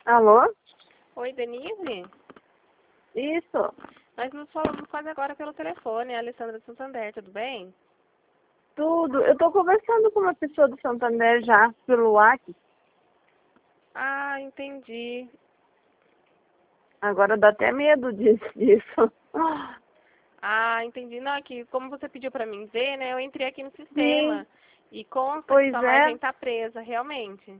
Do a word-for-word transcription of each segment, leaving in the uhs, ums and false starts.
Alô? Oi, Denise? Isso. Nós nos falamos quase agora pelo telefone, é a Alessandra do Santander, tudo bem? Tudo. Eu tô conversando com uma pessoa do Santander já pelo WhatsApp. Ah, entendi. Agora dá até medo disso. disso. Ah, entendi. Não, é que como você pediu pra mim ver, né, eu entrei aqui no Sim, sistema e consta que pois sua é, margem tá presa, realmente.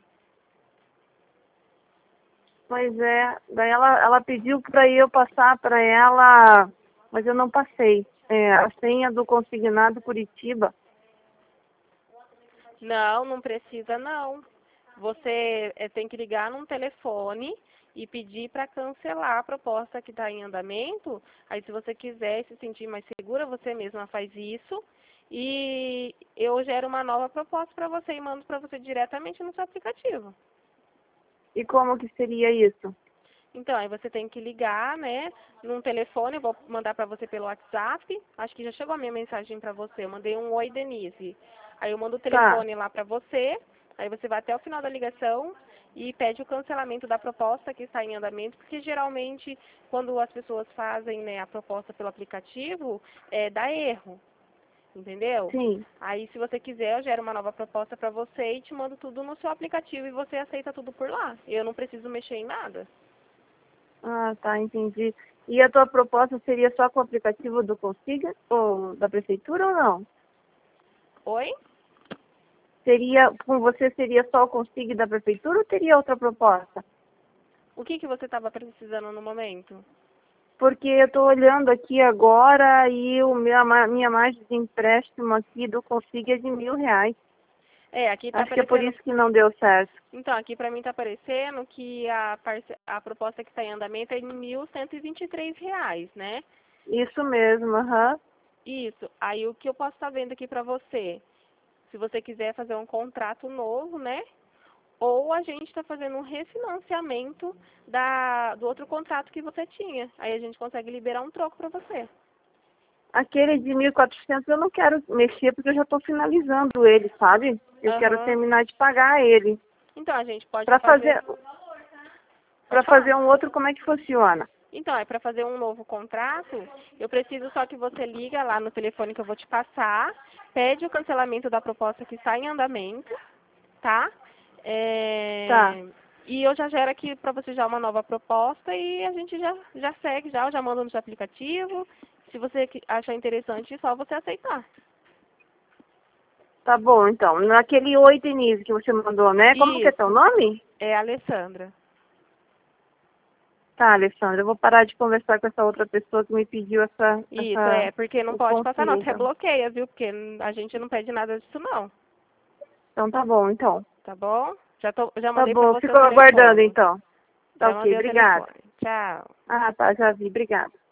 pois é. Daí ela, ela pediu pra eu passar pra ela, mas eu não passei. É, a senha do consignado Curitiba. Não, não precisa não. Você eh, tem que ligar num telefone e pedir para cancelar a proposta que está em andamento. Aí, se você quiser se sentir mais segura, você mesma faz isso. E eu gero uma nova proposta para você e mando para você diretamente no seu aplicativo. E como que seria isso? Então, aí você tem que ligar, né, num telefone, eu vou mandar para você pelo WhatsApp. Acho que já chegou a minha mensagem para você. Eu mandei um oi, Denise. Aí eu mando o Tá. telefone lá para você. Aí você vai até o final da ligação e pede o cancelamento da proposta que está em andamento, porque geralmente quando as pessoas fazem, né, a proposta pelo aplicativo, é, dá erro, entendeu? Sim. Aí, se você quiser, eu gero uma nova proposta para você e te mando tudo no seu aplicativo e você aceita tudo por lá. Eu não preciso mexer em nada. Ah, tá, entendi. E a tua proposta seria só com o aplicativo do Consiga ou da prefeitura ou não? Oi? Seria, com você seria só o Consiga da prefeitura ou teria outra proposta? O que, que você estava precisando no momento? Porque eu estou olhando aqui agora e o minha, ma- minha margem de empréstimo aqui do Consiga é de mil reais. É, aqui está Acho que é por aparecendo. isso que não deu certo. Então, aqui para mim está aparecendo que a, parce... a proposta que está em andamento é de mil cento e vinte e três reais, né? Isso mesmo, aham. Isso. Aí o que eu posso estar vendo aqui para você? Se você quiser fazer um contrato novo, né? Ou a gente está fazendo um refinanciamento da, do outro contrato que você tinha. Aí a gente consegue liberar um troco para você. Aquele de mil e quatrocentos eu não quero mexer porque eu já estou finalizando ele, sabe? Eu quero Aham. terminar de pagar ele. Então, a gente pode Para fazer... fazer, para Pode falar. fazer um outro, como é que funciona? Então, é para fazer um novo contrato, eu preciso só que você liga lá no telefone que eu vou te passar, pede o cancelamento da proposta que está em andamento, tá? Tá, É, e eu já gero aqui para você já uma nova proposta e a gente já, já segue, já, eu já mando no seu aplicativo. Se você que- achar interessante, é só você aceitar. tá bom então. Naquele oi, Denise, que você mandou, né? Como que é teu Isso, nome? é a Alessandra. Tá, Alessandra, eu vou parar de conversar com essa outra pessoa que me pediu essa, Isso, essa, é, porque não o pode passar não, até consiga. bloqueia, viu? Porque a gente não pede nada disso não, Então tá bom, então. tá bom? Já, tô, já Tá mandei para bom, você fico o aguardando telefone. então. Tá Já ok, mandei o obrigada. telefone. Tchau. Ah, tá, já vi, obrigada.